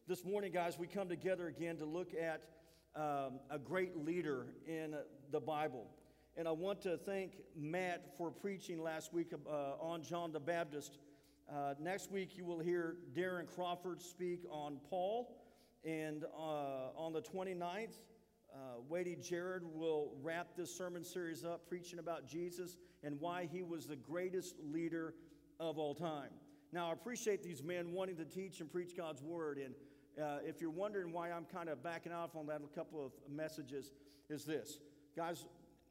This morning, guys, we come together again to look at a great leader in the Bible. And I want to thank Matt for preaching last week on John the Baptist. Next week, you will hear Darren Crawford speak on Paul. And on the 29th, Wadey Jared will wrap this sermon series up, preaching about Jesus and why he was the greatest leader of all time. Now, I appreciate these men wanting to teach and preach God's word. And if you're wondering why I'm kind of backing off on that, a couple of messages is this. Guys,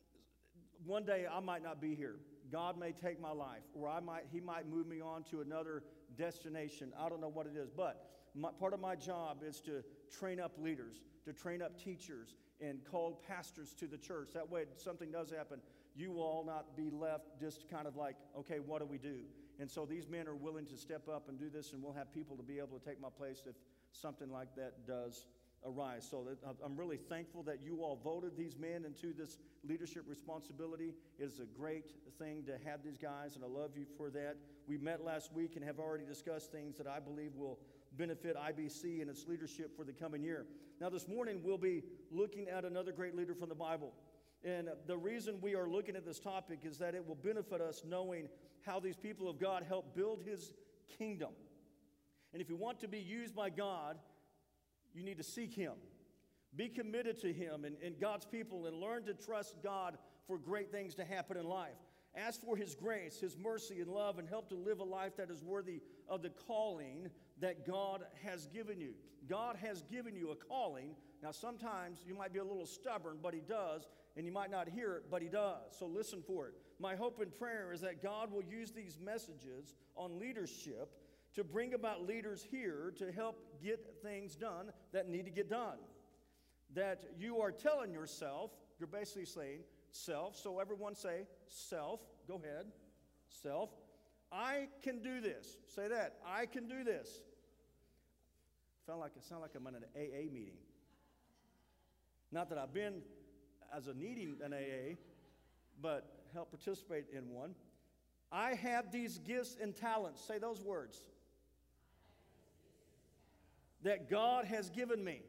one day I might not be here. God may take my life, or He might move me on to another destination. I don't know what it is, but part of my job is to train up leaders, to train up teachers, and call pastors to the church. That way, if something does happen, you will all not be left just kind of like, okay, what do we do? And so these men are willing to step up and do this, and we'll have people to be able to take my place if something like that does arise. So I'm really thankful that you all voted these men into this leadership responsibility. It is a great thing to have these guys, and I love you for that. We met last week and have already discussed things that I believe will benefit IBC and its leadership for the coming year. Now this morning we'll be looking at another great leader from the Bible. And the reason we are looking at this topic is that it will benefit us knowing how these people of God help build His kingdom. And if you want to be used by God, you need to seek Him. Be committed to Him and God's people, and learn to trust God for great things to happen in life. Ask for His grace, His mercy, and love, and help to live a life that is worthy of the calling that God has given you. God has given you a calling. Now, sometimes you might be a little stubborn, but He does, and you might not hear it, but He does. So listen for it. My hope and prayer is that God will use these messages on leadership to bring about leaders here to help get things done that need to get done. That you are telling yourself, you're basically saying, self, so everyone say, self, go ahead, self, I can do this. Say that, I can do this. It sound like I'm in an AA meeting. Not that I've been as a needing an AA, but help participate in one. I have these gifts and talents. Say those words. That God has given me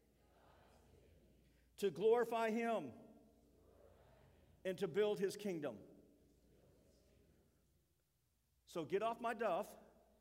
to glorify Him and to build His kingdom. So get off my duff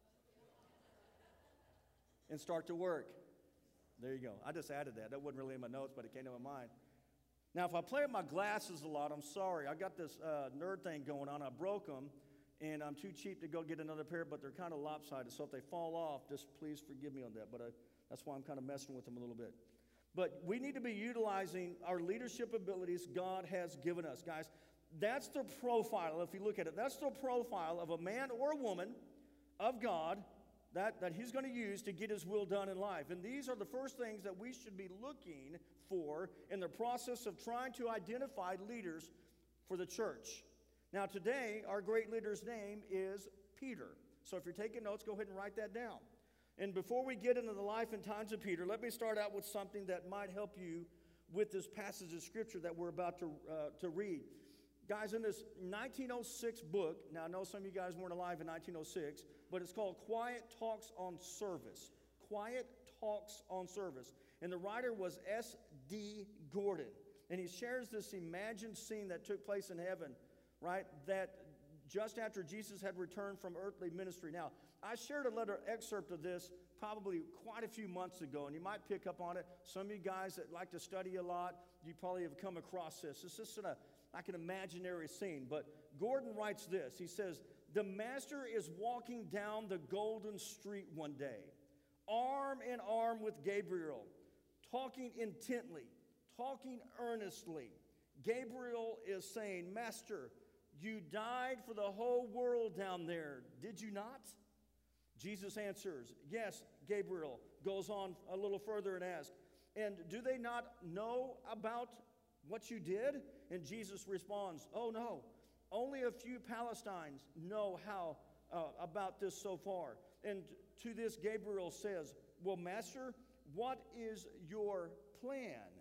and start to work. There you go. I just added that. That wasn't really in my notes, but it came to my mind. Now, if I play with my glasses a lot, I'm sorry. I got this nerd thing going on. I broke them, and I'm too cheap to go get another pair, but they're kind of lopsided. So if they fall off, just please forgive me on that. But that's why I'm kind of messing with them a little bit. But we need to be utilizing our leadership abilities God has given us. Guys, that's the profile, if you look at it, that's the profile of a man or a woman of God that He's going to use to get His will done in life. And these are the first things that we should be looking for in the process of trying to identify leaders for the church. Now today, our great leader's name is Peter. So if you're taking notes, go ahead and write that down. And before we get into the life and times of Peter, let me start out with something that might help you with this passage of Scripture that we're about to read. Guys, in this 1906 book, now I know some of you guys weren't alive in 1906, but it's called Quiet Talks on Service. Quiet Talks on Service. And the writer was S.D. Gordon. And he shares this imagined scene that took place in heaven, right, that just after Jesus had returned from earthly ministry. Now, I shared a little excerpt of this probably quite a few months ago, and you might pick up on it. Some of you guys that like to study a lot, you probably have come across this. It's just like an imaginary scene. But Gordon writes this. He says, the Master is walking down the golden street one day, arm in arm with Gabriel, talking intently, talking earnestly. Gabriel is saying, Master, you died for the whole world down there, did you not? Jesus answers, yes. Gabriel goes on a little further and asks, and do they not know about what you did? And Jesus responds, oh no, only a few Palestinians know how about this so far. And to this Gabriel says, well, Master, what is your plan?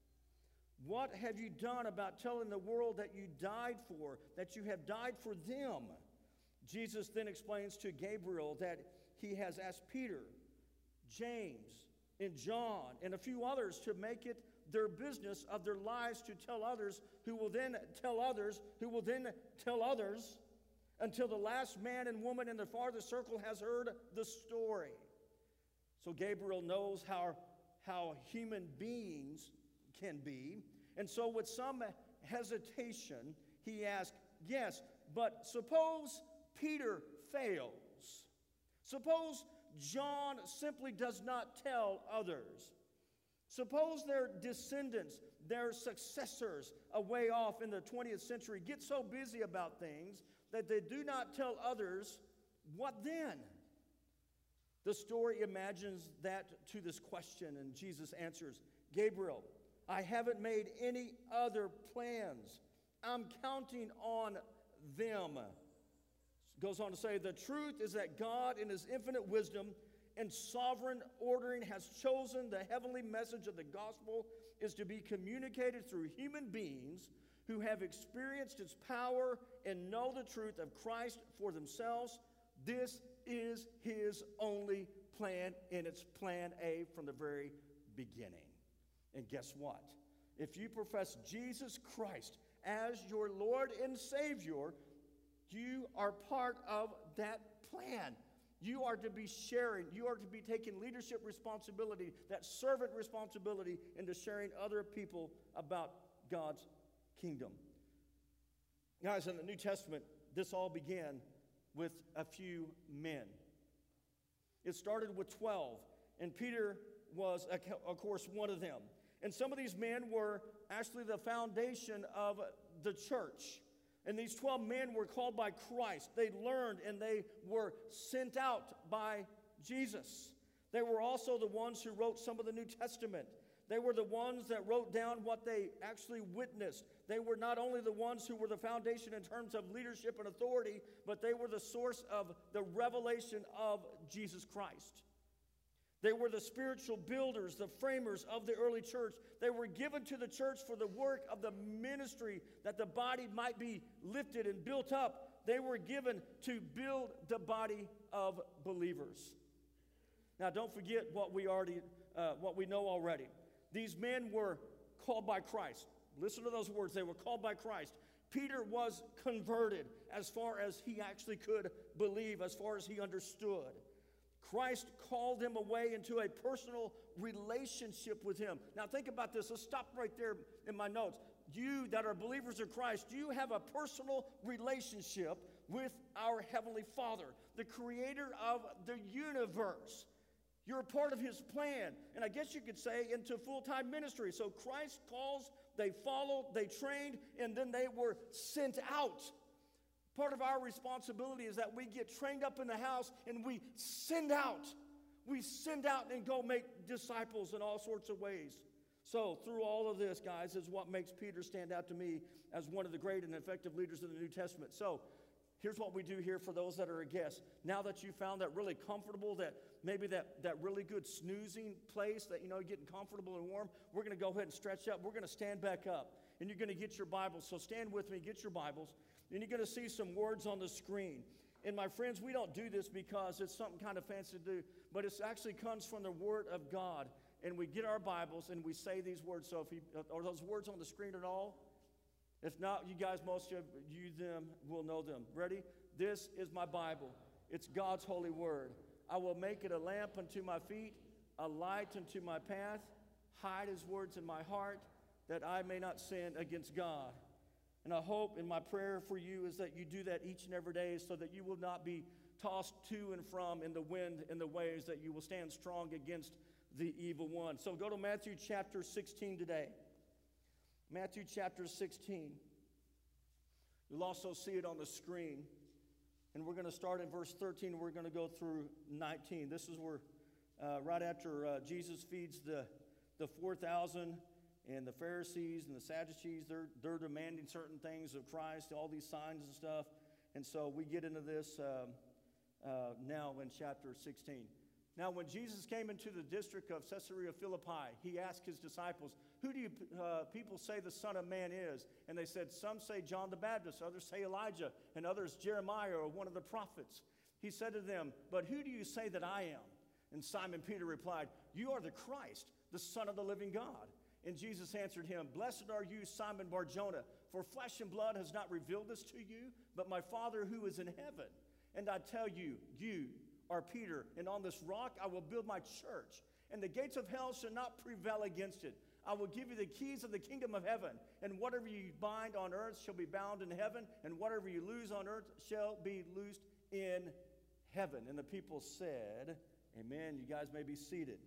What have you done about telling the world that you died for, that you have died for them? Jesus then explains to Gabriel that he has asked Peter, James, and John and a few others to make it their business of their lives to tell others, who will then tell others, who will then tell others, until the last man and woman in the farthest circle has heard the story. So Gabriel knows how human beings can be. And so with some hesitation, he asked, yes, but suppose Peter fails. Suppose John simply does not tell others. Suppose their descendants, their successors away off in the 20th century get so busy about things that they do not tell others. What then? The story imagines that to this question, and Jesus answers, Gabriel, I haven't made any other plans. I'm counting on them. Goes on to say, the truth is that God in his infinite wisdom and sovereign ordering has chosen the heavenly message of the gospel is to be communicated through human beings who have experienced its power and know the truth of Christ for themselves. This is his only plan, and it's plan A from the very beginning. And guess what? If you profess Jesus Christ as your Lord and Savior, you are part of that plan. You are to be sharing. You are to be taking leadership responsibility, that servant responsibility, into sharing other people about God's kingdom. Guys, in the New Testament, this all began with a few men. It started with 12, and Peter was, of course, one of them. And some of these men were actually the foundation of the church. And these 12 men were called by Christ. They learned and they were sent out by Jesus. They were also the ones who wrote some of the New Testament. They were the ones that wrote down what they actually witnessed. They were not only the ones who were the foundation in terms of leadership and authority, but they were the source of the revelation of Jesus Christ. They were the spiritual builders, the framers of the early church. They were given to the church for the work of the ministry, that the body might be lifted and built up. They were given to build the body of believers. Now, don't forget what we know already. These men were called by Christ. Listen to those words. They were called by Christ. Peter was converted as far as he actually could believe, as far as he understood. Christ called him away into a personal relationship with him. Now think about this. Let's stop right there in my notes. You that are believers of Christ, you have a personal relationship with our Heavenly Father, the creator of the universe. You're a part of his plan, and I guess you could say into full-time ministry. So Christ calls, they followed, they trained, and then they were sent out. Part of our responsibility is that we get trained up in the house and we send out. We send out and go make disciples in all sorts of ways. So through all of this, guys, is what makes Peter stand out to me as one of the great and effective leaders in the New Testament. So here's what we do here for those that are a guest. Now that you found that really comfortable, that maybe that really good snoozing place that, you know, getting comfortable and warm, we're going to go ahead and stretch up. We're going to stand back up, and you're going to get your Bibles. So stand with me, get your Bibles. And you're going to see some words on the screen. And my friends, we don't do this because it's something kind of fancy to do, but it actually comes from the Word of God. And we get our Bibles and we say these words. So are those words on the screen at all? If not, you guys, most of you them will know them. Ready? This is my Bible. It's God's holy word. I will make it a lamp unto my feet, a light unto my path. Hide his words in my heart, that I may not sin against God. And I hope, and my prayer for you is that you do that each and every day, so that you will not be tossed to and from in the wind and the waves, that you will stand strong against the evil one. So go to Matthew chapter 16 today. Matthew chapter 16. You'll also see it on the screen. And we're going to start in verse 13, and we're going to go through 19. This is where, right after Jesus feeds the 4,000, and the Pharisees and the Sadducees, they're demanding certain things of Christ, all these signs and stuff. And so we get into this now in chapter 16. Now, when Jesus came into the district of Caesarea Philippi, he asked his disciples, who do you people say the Son of Man is? And they said, some say John the Baptist, others say Elijah, and others Jeremiah or one of the prophets. He said to them, but who do you say that I am? And Simon Peter replied, "You are the Christ, the Son of the living God." And Jesus answered him, "Blessed are you, Simon Bar-Jonah, for flesh and blood has not revealed this to you, but my Father who is in heaven. And I tell you, you are Peter, and on this rock I will build my church, and the gates of hell shall not prevail against it. I will give you the keys of the kingdom of heaven, and whatever you bind on earth shall be bound in heaven, and whatever you loose on earth shall be loosed in heaven." And the people said, "Amen." You guys may be seated.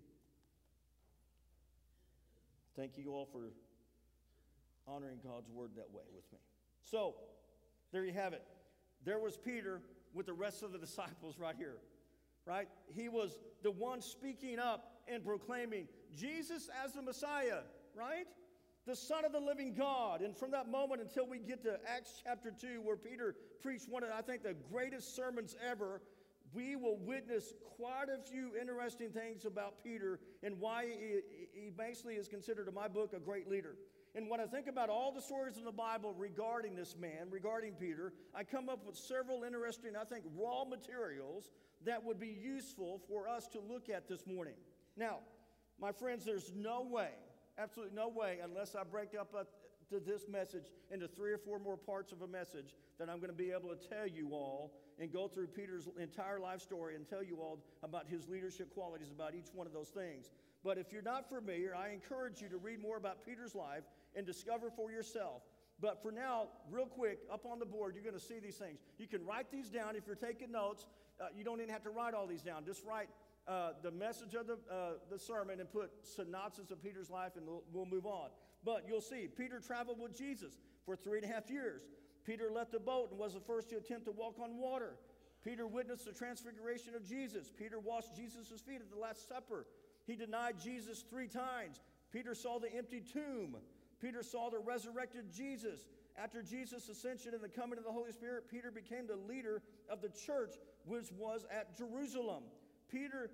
Thank you all for honoring God's word that way with me. So, there you have it. There was Peter with the rest of the disciples right here, right? He was the one speaking up and proclaiming Jesus as the Messiah, right? The Son of the living God. And from that moment until we get to Acts chapter 2, where Peter preached one of, I think, the greatest sermons ever, we will witness quite a few interesting things about Peter and why he basically is considered, in my book, a great leader. And when I think about all the stories in the Bible regarding this man, regarding Peter, I come up with several interesting, I think, raw materials that would be useful for us to look at this morning. Now, my friends, there's no way, absolutely no way, unless I break up this message into 3 or 4 more parts of a message, that I'm going to be able to tell you all and go through Peter's entire life story and tell you all about his leadership qualities, about each one of those things. But if you're not familiar, I encourage you to read more about Peter's life and discover for yourself. But for now, real quick, up on the board, you're going to see these things. You can write these down if you're taking notes. You don't even have to write all these down. Just write the message of the sermon and put synopsis of Peter's life, and we'll move on. But you'll see, Peter traveled with Jesus for 3.5 years. Peter left the boat and was the first to attempt to walk on water. Peter witnessed the transfiguration of Jesus. Peter washed Jesus' feet at the Last Supper. He denied Jesus 3 times. Peter saw the empty tomb. Peter saw the resurrected Jesus. After Jesus' ascension and the coming of the Holy Spirit, Peter became the leader of the church, which was at Jerusalem. Peter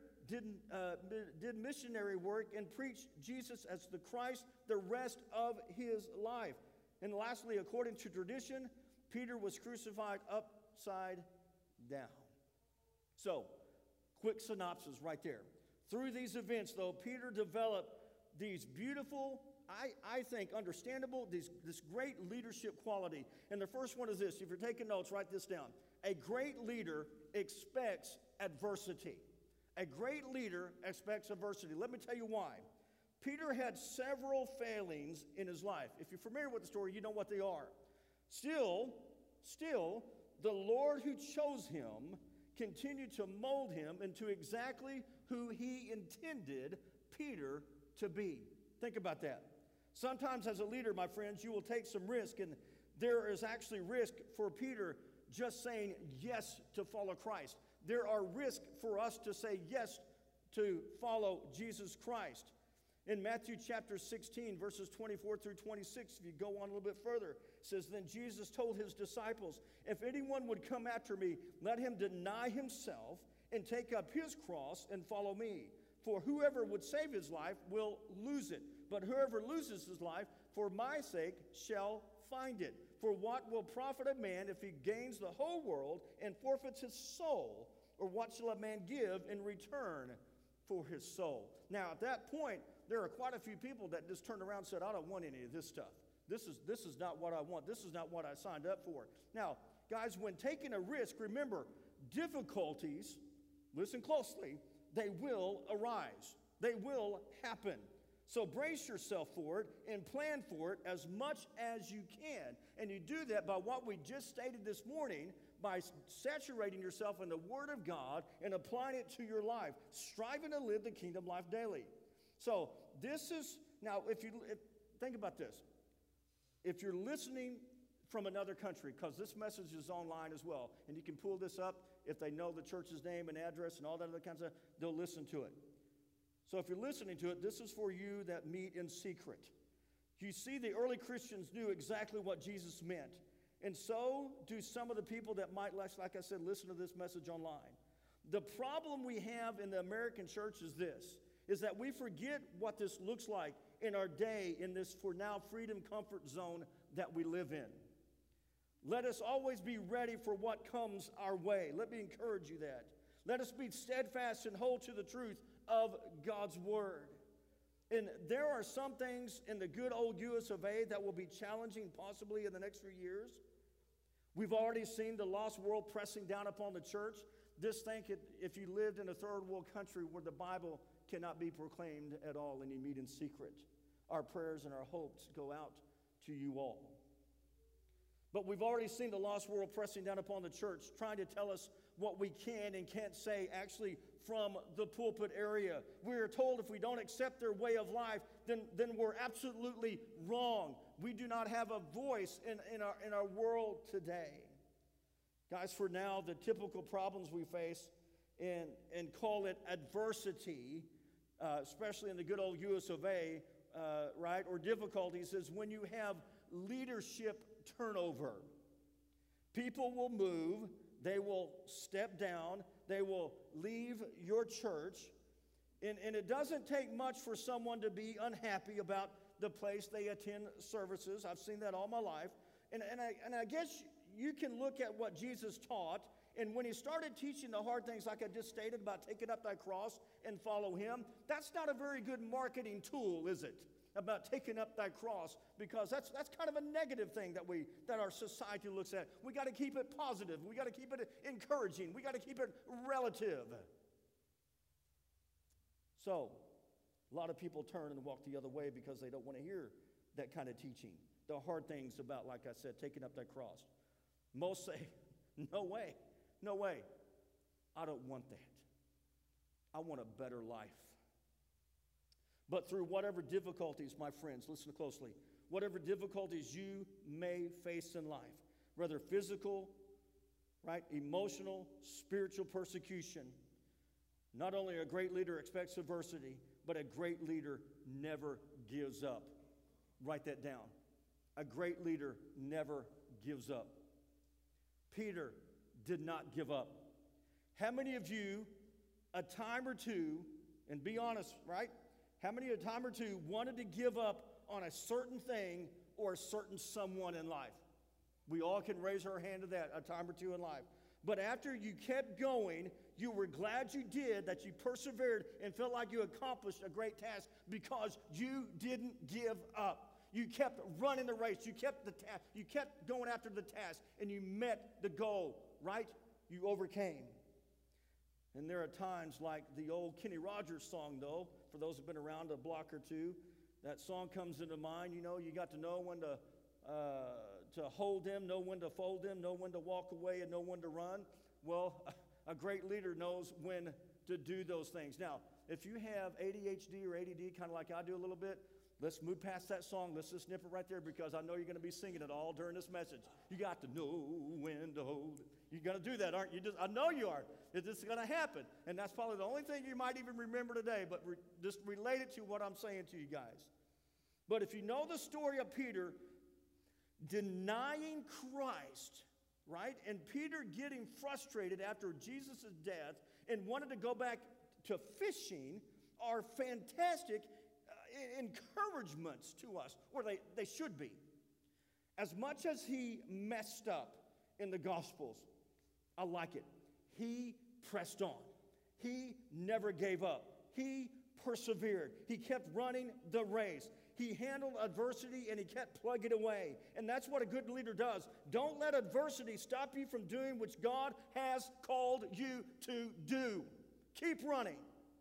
did missionary work and preached Jesus as the Christ the rest of his life. And lastly, according to tradition, Peter was crucified upside down. So, quick synopsis right there. Through these events, though, Peter developed these beautiful, I think, understandable, this great leadership quality. And the first one is this. If you're taking notes, write this down. A great leader expects adversity. A great leader expects adversity. Let me tell you why. Peter had several failings in his life. If you're familiar with the story, you know what they are. Still, the Lord who chose him continued to mold him into exactly who he intended Peter to be. Think about that. Sometimes as a leader, my friends, you will take some risk, and there is actually risk for Peter just saying yes to follow Christ. There are risks for us to say yes to follow Jesus Christ. In Matthew chapter 16, verses 24 through 26, if you go on a little bit further, it says, "Then Jesus told his disciples, 'If anyone would come after me, let him deny himself and take up his cross and follow me. For whoever would save his life will lose it. But whoever loses his life for my sake shall find it. For what will profit a man if he gains the whole world and forfeits his soul? Or what shall a man give in return for his soul?'" Now, at that point, there are quite a few people that just turned around and said, "I don't want any of this stuff. This is not what I want. This is not what I signed up for." Now, guys, when taking a risk, remember, difficulties, listen closely, they will arise. They will happen. So brace yourself for it and plan for it as much as you can. And you do that by what we just stated this morning, by saturating yourself in the Word of God and applying it to your life, striving to live the kingdom life daily. So this is, now think about this. If you're listening from another country, because this message is online as well, and you can pull this up, if they know the church's name and address and all that other kinds of, they'll listen to it. So if you're listening to it, this is for you that meet in secret. You see, the early Christians knew exactly what Jesus meant. And so do some of the people that might, like I said, listen to this message online. The problem we have in the American church is this, is that we forget what this looks like in our day in this, for now, freedom comfort zone that we live in. Let us always be ready for what comes our way. Let me encourage you that. Let us be steadfast and hold to the truth of God's word. And there are some things in the good old US of A that will be challenging possibly in the next few years. We've already seen the lost world pressing down upon the church. Just think if you lived in a third world country where the Bible cannot be proclaimed at all and you meet in secret. Our prayers and our hopes go out to you all. But we've already seen the lost world pressing down upon the church, trying to tell us what we can and can't say actually from the pulpit area. We are told if we don't accept their way of life, then we're absolutely wrong. We do not have a voice in our world today. Guys, for now, the typical problems we face and call it adversity, especially in the good old US of A, right, or difficulties, is when you have leadership turnover. People will move, they will step down, they will leave your church, and it doesn't take much for someone to be unhappy about the place they attend services. I've seen that all my life. And I guess you can look at what Jesus taught, and when he started teaching the hard things like I just stated about taking up thy cross and follow him, that's not a very good marketing tool, is it? About taking up thy cross, because that's kind of a negative thing that our society looks at. We got to keep it positive. We got to keep it encouraging. We got to keep it relative. So, a lot of people turn and walk the other way because they don't want to hear that kind of teaching. The hard things about, like I said, taking up that cross. Most say, no way, no way. I don't want that. I want a better life. But through whatever difficulties, my friends, listen closely, whatever difficulties you may face in life, whether physical, right, emotional, spiritual persecution, not only a great leader expects adversity, but a great leader never gives up. Write that down. A great leader never gives up. Peter did not give up. How many of you, a time or two, and be honest, right? How many a time or two wanted to give up on a certain thing or a certain someone in life? We all can raise our hand to that a time or two in life. But after you kept going, you were glad you did, that you persevered and felt like you accomplished a great task because you didn't give up. You kept running the race. You kept the task. You kept going after the task, and you met the goal, right? You overcame. And there are times like the old Kenny Rogers song, though, for those who've been around a block or two, that song comes into mind. You know, you got to know when to hold them, know when to fold them, know when to walk away, and know when to run. Well, a great leader knows when to do those things. Now, if you have ADHD or ADD, kind of like I do a little bit, let's move past that song. Let's just snip it right there because I know you're going to be singing it all during this message. You got to know when to hold it. You're going to do that, aren't you? I know you are. It's just going to happen. And that's probably the only thing you might even remember today, but just relate it to what I'm saying to you guys. But if you know the story of Peter denying Christ, right? And Peter getting frustrated after Jesus' death and wanted to go back to fishing are fantastic encouragements to us, or they should be. As much as he messed up in the Gospels, I like it. He pressed on. He never gave up. He persevered. He kept running the race. He handled adversity and he kept plugging away. And that's what a good leader does. Don't let adversity stop you from doing what God has called you to do. Keep running.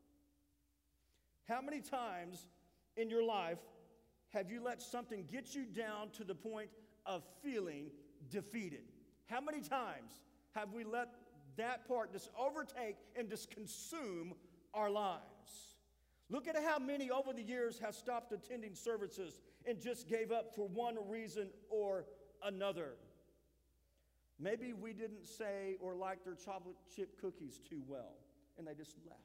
How many times in your life have you let something get you down to the point of feeling defeated? How many times have we let that part just overtake and just consume our lives? Look at how many over the years have stopped attending services and just gave up for one reason or another. Maybe we didn't say or like their chocolate chip cookies too well, and they just left.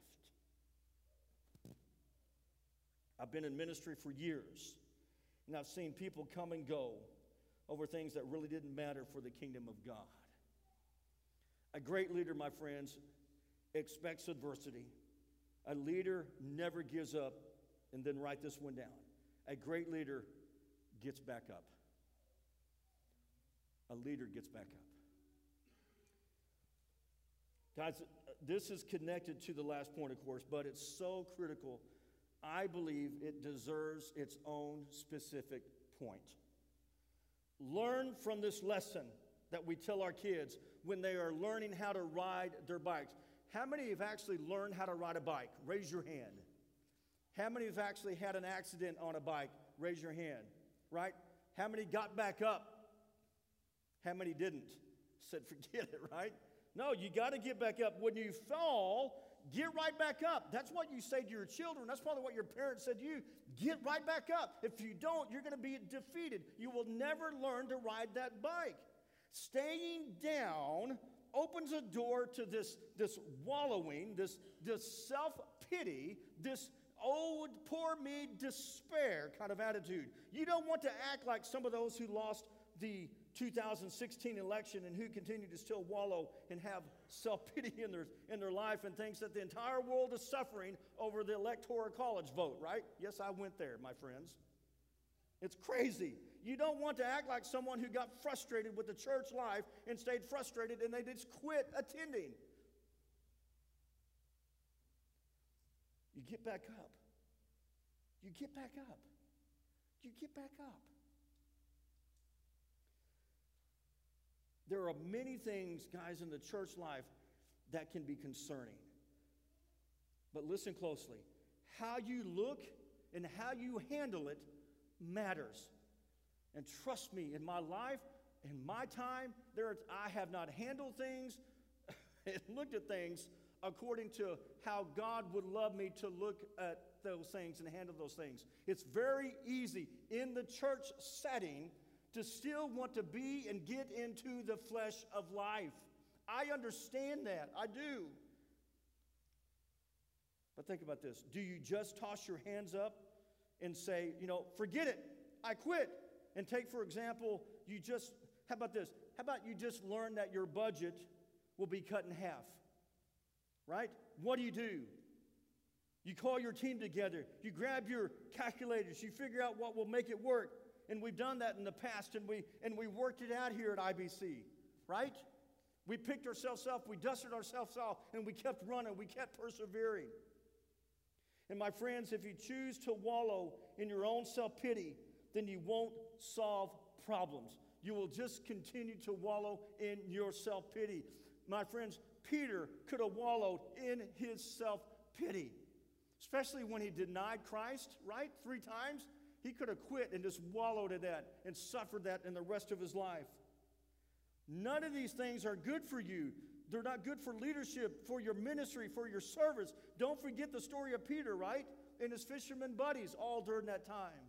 I've been in ministry for years, and I've seen people come and go over things that really didn't matter for the kingdom of God. A great leader, my friends, expects adversity. A leader never gives up. And then write this one down. A great leader gets back up. A leader gets back up. Guys, this is connected to the last point, of course, but it's so critical. I believe it deserves its own specific point. Learn from this lesson that we tell our kids when they are learning how to ride their bikes. How many have actually learned how to ride a bike? Raise your hand. How many have actually had an accident on a bike? Raise your hand, right? How many got back up? How many didn't? Said, forget it, right? No, you got to get back up. When you fall, get right back up. That's what you say to your children. That's probably what your parents said to you. Get right back up. If you don't, you're going to be defeated. You will never learn to ride that bike. Staying down opens a door to this wallowing, this self-pity, this oh, poor me, despair kind of attitude. You don't want to act like some of those who lost the 2016 election and who continue to still wallow and have self-pity in their life and thinks that the entire world is suffering over the electoral college vote, right? Yes, I went there, my friends. It's crazy. You don't want to act like someone who got frustrated with the church life and stayed frustrated and they just quit attending. You get back up. You get back up. You get back up. There are many things, guys, in the church life that can be concerning. But listen closely. How you look and how you handle it matters. And trust me, in my life, in my time, I have not handled things and looked at things according to how God would love me to look at those things and handle those things. It's very easy in the church setting to still want to be and get into the flesh of life. I understand that. I do. But think about this. Do you just toss your hands up and say, forget it, I quit? And take, for example, how about this? How about you just learn that your budget will be cut in half? Right? What do? You call your team together. You grab your calculators. You figure out what will make it work. And we've done that in the past, and we worked it out here at IBC, right? We picked ourselves up, we dusted ourselves off, and we kept running. We kept persevering. And my friends, if you choose to wallow in your own self-pity, then you won't solve problems. You will just continue to wallow in your self-pity. My friends, Peter could have wallowed in his self-pity, especially when he denied Christ, right? 3 times. He could have quit and just wallowed in that and suffered that in the rest of his life. None of these things are good for you. They're not good for leadership, for your ministry, for your service. Don't forget the story of Peter, right? And his fisherman buddies all during that time.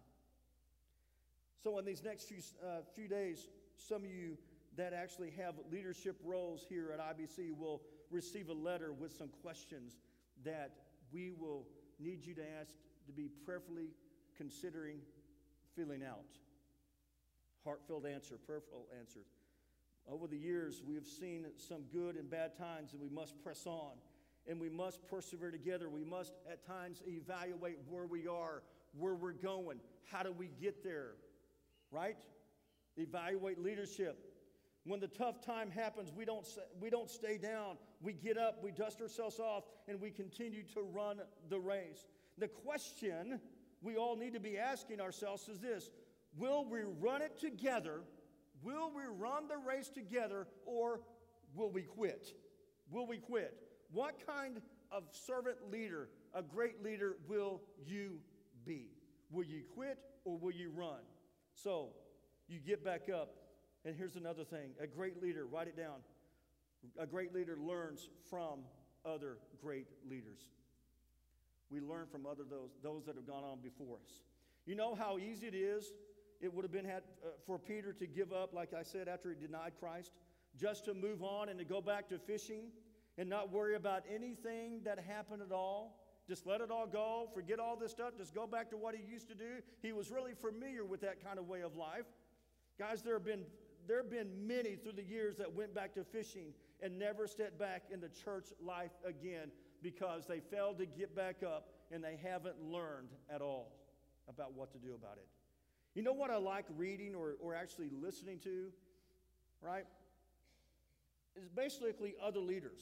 So in these next few days, some of you that actually have leadership roles here at IBC will receive a letter with some questions that we will need you to ask to be prayerfully considering filling out. Heartfelt answer, prayerful answers. Over the years, we have seen some good and bad times, and we must press on, and we must persevere together. We must, at times, evaluate where we are, where we're going. How do we get there, right? Evaluate leadership. When the tough time happens, we don't stay down. We get up, we dust ourselves off, and we continue to run the race. The question we all need to be asking ourselves is this: will we run it together? Will we run the race together, or will we quit? Will we quit? What kind of servant leader, a great leader, will you be? Will you quit or will you run? So you get back up. And here's another thing. A great leader, write it down. A great leader learns from other great leaders. We learn from those that have gone on before us. You know how easy it would have been for Peter to give up, like I said, after he denied Christ, just to move on and to go back to fishing and not worry about anything that happened at all. Just let it all go, forget all this stuff, just go back to what he used to do. He was really familiar with that kind of way of life. Guys, there have been many through the years that went back to fishing and never stepped back in the church life again because they failed to get back up and they haven't learned at all about what to do about it. You know what I like reading or actually listening to, right? Is basically other leaders.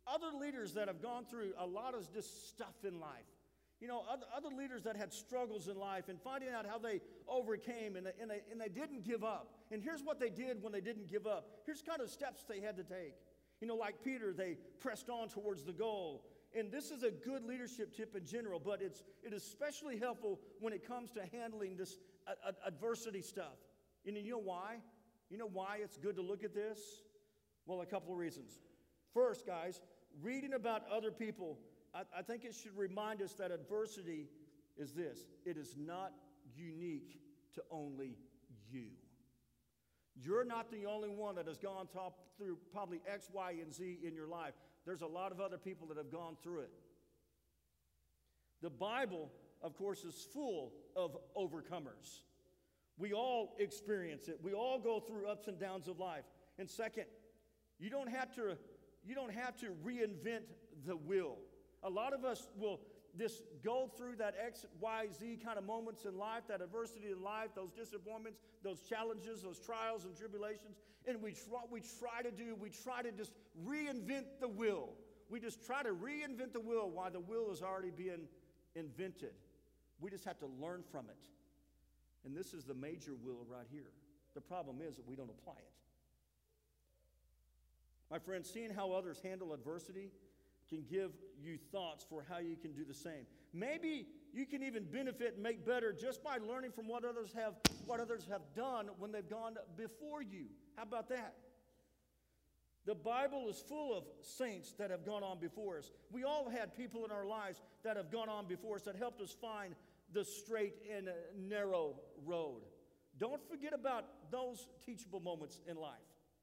Other leaders that have gone through a lot of this stuff in life. You know, other leaders that had struggles in life and finding out how they overcame and they didn't give up. And here's what they did when they didn't give up. Here's kind of steps they had to take. You know, like Peter, they pressed on towards the goal. And this is a good leadership tip in general, but it is especially helpful when it comes to handling this adversity stuff. And you know why? You know why it's good to look at this? Well, a couple of reasons. First, guys, reading about other people, I think it should remind us that adversity is this. It is not unique to only you. You're not the only one that has gone through probably X, Y, and Z in your life. There's a lot of other people that have gone through it. The Bible, of course, is full of overcomers. We all experience it. We all go through ups and downs of life. And second, you don't have to reinvent the wheel. A lot of us will just go through that X, Y, Z kind of moments in life, that adversity in life, those disappointments, those challenges, those trials and tribulations, and we try to just reinvent the wheel. We just try to reinvent the wheel while the wheel is already being invented. We just have to learn from it. And this is the major wheel right here. The problem is that we don't apply it. My friends, seeing how others handle adversity can give you thoughts for how you can do the same. Maybe you can even benefit and make better just by learning from what others have done when they've gone before you. How about that? The Bible is full of saints that have gone on before us. We all had people in our lives that have gone on before us that helped us find the straight and narrow road. Don't forget about those teachable moments in life.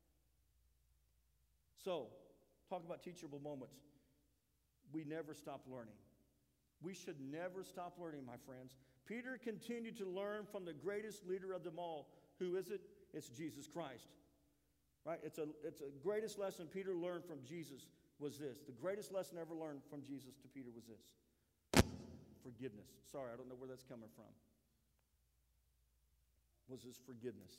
So, talk about teachable moments. We never stop learning. We should never stop learning, my friends. Peter continued to learn from the greatest leader of them all. Who is it? It's Jesus Christ. Right? It's a greatest lesson Peter learned from Jesus was this. The greatest lesson ever learned from Jesus to Peter was this. Forgiveness. Sorry, I don't know where that's coming from. Was his forgiveness.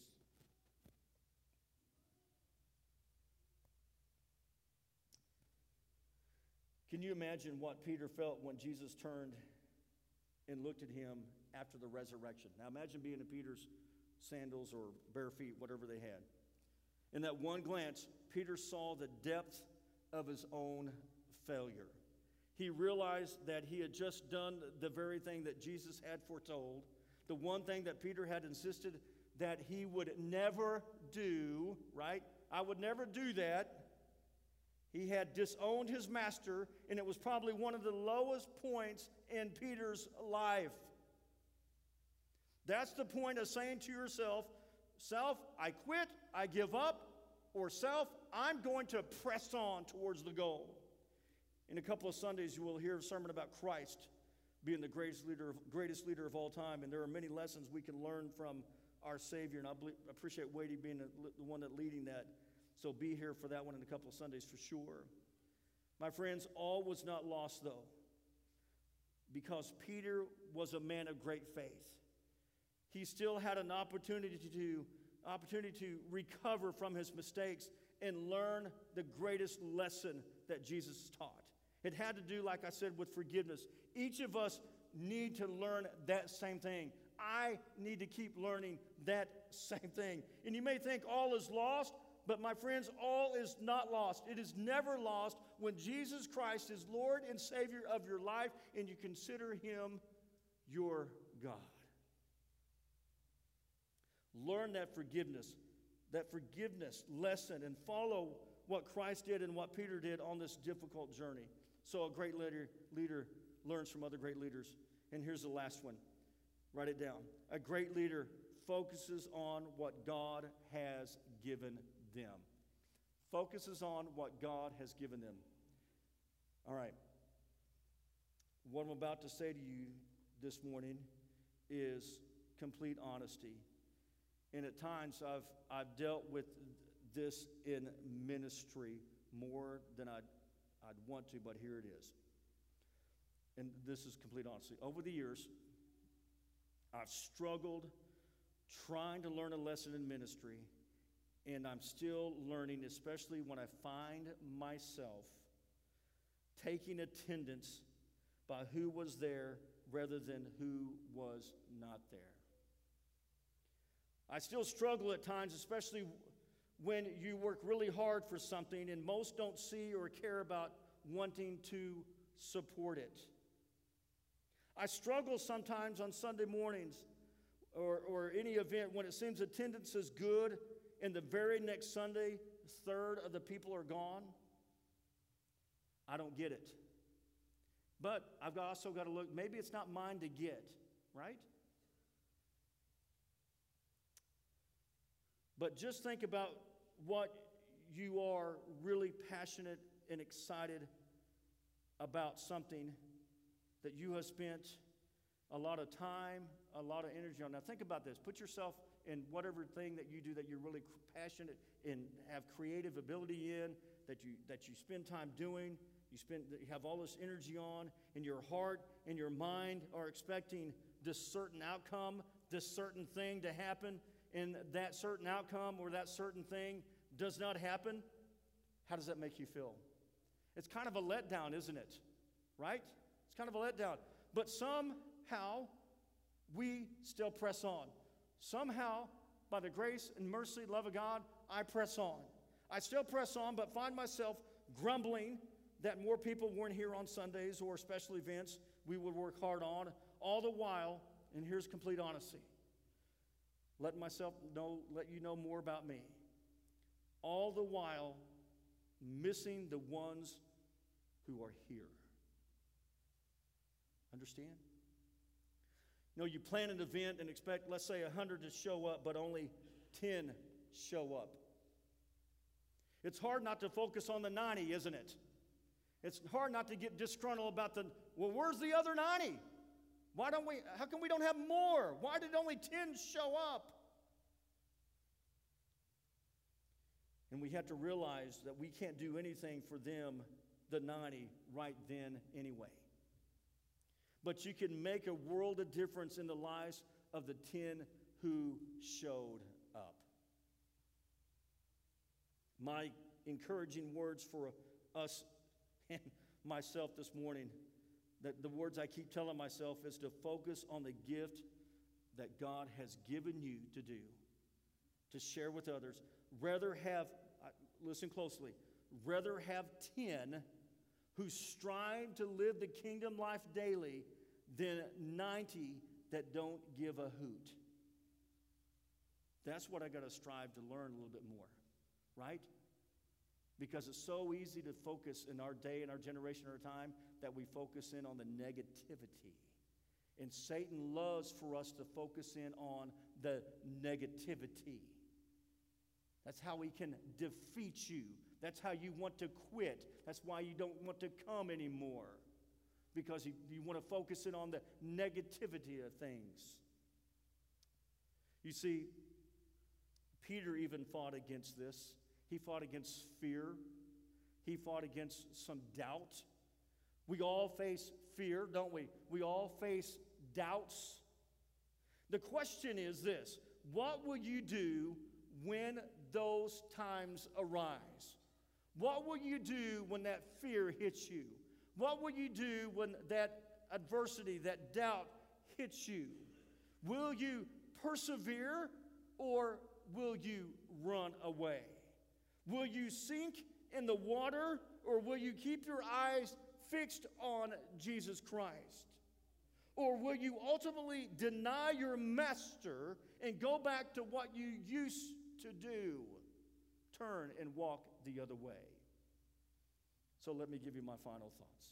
Can you imagine what Peter felt when Jesus turned and looked at him after the resurrection? Now imagine being in Peter's sandals or bare feet, whatever they had. In that one glance, Peter saw the depth of his own failure. He realized that he had just done the very thing that Jesus had foretold, the one thing that Peter had insisted that he would never do, right? I would never do that. He had disowned his master, and it was probably one of the lowest points in Peter's life. That's the point of saying to yourself, self, I quit, I give up, or self, I'm going to press on towards the goal. In a couple of Sundays, you will hear a sermon about Christ being the greatest leader of all time, and there are many lessons we can learn from our Savior, and I appreciate Wadey being the one that leading that. So be here for that one in a couple of Sundays for sure. My friends, all was not lost though, because Peter was a man of great faith. He still had an opportunity to recover from his mistakes and learn the greatest lesson that Jesus taught. It had to do, like I said, with forgiveness. Each of us need to learn that same thing. I need to keep learning that same thing. And you may think all is lost, but my friends, all is not lost. It is never lost when Jesus Christ is Lord and Savior of your life and you consider Him your God. Learn that forgiveness lesson and follow what Christ did and what Peter did on this difficult journey. So a great leader learns from other great leaders. And here's the last one. Write it down. A great leader focuses on what God has given them. Focuses on what God has given them. All right. What I'm about to say to you this morning is complete honesty. And at times I've dealt with this in ministry more than I'd want to, but here it is. And this is complete honesty. Over the years, I've struggled trying to learn a lesson in ministry, and I'm still learning, especially when I find myself taking attendance by who was there rather than who was not there. I still struggle at times, especially when you work really hard for something and most don't see or care about wanting to support it. I struggle sometimes on Sunday mornings or any event when it seems attendance is good and the very next Sunday, a third of the people are gone. I don't get it. But I've also got to look, maybe it's not mine to get, right? But just think about what you are really passionate and excited about, something that you have spent a lot of time, a lot of energy on. Now think about this. Put yourself in whatever thing that you do that you're really passionate and have creative ability in, that you spend time doing. You have all this energy on, and your heart and your mind are expecting this certain outcome, this certain thing to happen, and that certain outcome or that certain thing does not happen. How does that make you feel? It's kind of a letdown, isn't it? Right? It's kind of a letdown. But somehow, we still press on. Somehow, by the grace and mercy, love of God, I press on. I still press on, but find myself grumbling that more people weren't here on Sundays or special events we would work hard on, all the while, and here's complete honesty, let you know more about me, all the while missing the ones who are here. Understand? You know, you plan an event and expect, let's say, 100 to show up, but only 10 show up. It's hard not to focus on the 90, isn't it? It's hard not to get disgruntled about where's the other 90? How come we don't have more? Why did only 10 show up? And we have to realize that we can't do anything for them, the 90, right then anyway. But you can make a world of difference in the lives of the 10 who showed up. My encouraging words for us and myself this morning, that the words I keep telling myself is to focus on the gift that God has given you to do, to share with others. Listen closely, rather have 10 who strive to live the kingdom life daily than 90 that don't give a hoot. That's what I got to strive to learn a little bit more, right? Because it's so easy to focus in our day, in our generation, our time, that we focus in on the negativity. And Satan loves for us to focus in on the negativity. That's how he can defeat you. That's how you want to quit. That's why you don't want to come anymore. Because you want to focus in on the negativity of things. You see, Peter even fought against this. He fought against fear. He fought against some doubt. We all face fear, don't we? We all face doubts. The question is this: what will you do when those times arise? What will you do when that fear hits you? What will you do when that adversity, that doubt hits you? Will you persevere or will you run away? Will you sink in the water or will you keep your eyes fixed on Jesus Christ? Or will you ultimately deny your master and go back to what you used to do? Turn and walk the other way. So let me give you my final thoughts.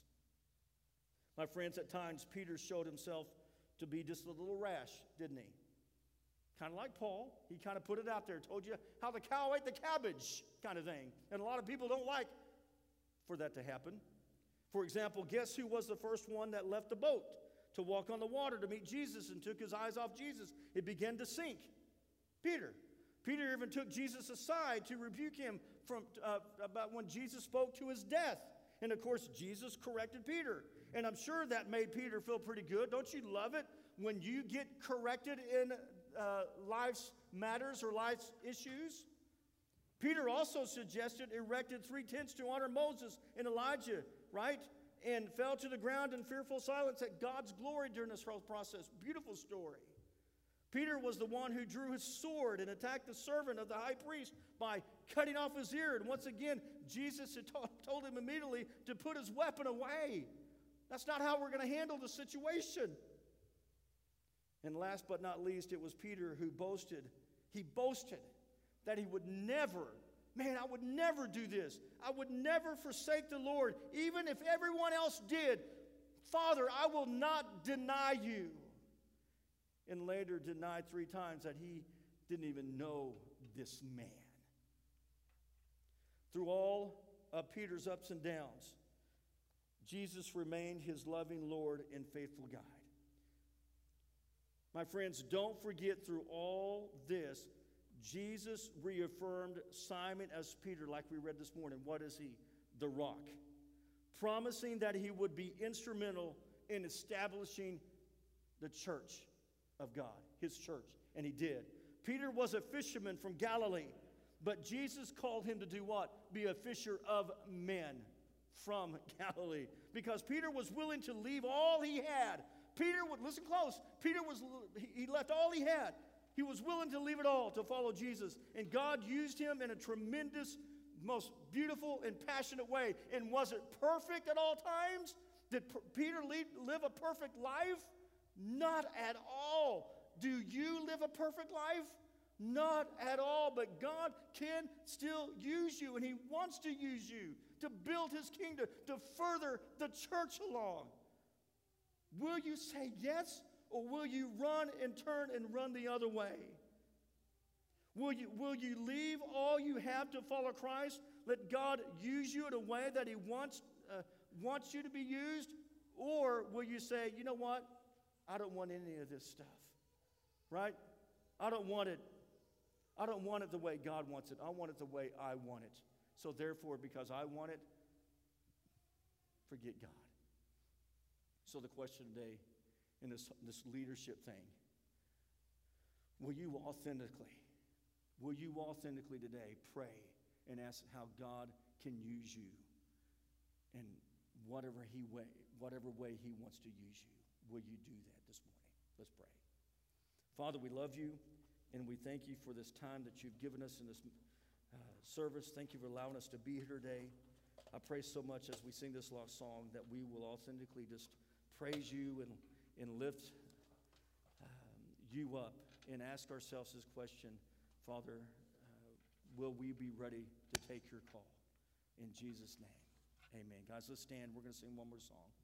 My friends, at times Peter showed himself to be just a little rash, didn't he? Kind of like Paul. He kind of put it out there, told you how the cow ate the cabbage kind of thing. And a lot of people don't like for that to happen. For example, guess who was the first one that left the boat to walk on the water to meet Jesus and took his eyes off Jesus? It began to sink. Peter. Peter even took Jesus aside to rebuke him about when Jesus spoke to his death. And of course, Jesus corrected Peter. And I'm sure that made Peter feel pretty good. Don't you love it when you get corrected in life's matters or life's issues? Peter also erected 3 tents to honor Moses and Elijah, right? and fell to the ground in fearful silence at God's glory during this whole process. Beautiful story. Peter was the one who drew his sword and attacked the servant of the high priest by cutting off his ear. And once again, Jesus had told him immediately to put his weapon away. That's not how we're going to handle the situation. And last but not least, it was Peter who boasted. He boasted that he would never, I would never do this. I would never forsake the Lord, even if everyone else did. Father, I will not deny you. And later denied 3 times that he didn't even know this man. Through all of Peter's ups and downs, Jesus remained his loving Lord and faithful guide. My friends, don't forget, through all this, Jesus reaffirmed Simon as Peter, like we read this morning. What is he? The rock. Promising that he would be instrumental in establishing the church of God, his church, and he did. Peter was a fisherman from Galilee, but Jesus called him to do what? Be a fisher of men from Galilee, because Peter was willing to leave all he had. Peter would, listen close, he left all he had. He was willing to leave it all to follow Jesus, and God used him in a tremendous, most beautiful and passionate way. And was it perfect at all times? Did Peter live a perfect life? Not at all. Do you live a perfect life? Not at all. But God can still use you, and he wants to use you to build his kingdom, to further the church along. Will you say yes, or will you run and turn and run the other way? Will you leave all you have to follow Christ? Let God use you in a way that he wants you to be used? Or will you say, you know what? I don't want any of this stuff, right? I don't want it the way God wants it. I want it the way I want it. So therefore, because I want it, forget God. So the question today in this leadership thing, will you authentically today pray and ask how God can use you in whatever way he wants to use you? Will you do that this morning? Let's pray. Father, we love you, and we thank you for this time that you've given us in this service. Thank you for allowing us to be here today. I pray so much as we sing this last song that we will authentically just praise you and lift you up and ask ourselves this question, Father, will we be ready to take your call? In Jesus' name, amen. Guys, let's stand. We're going to sing one more song.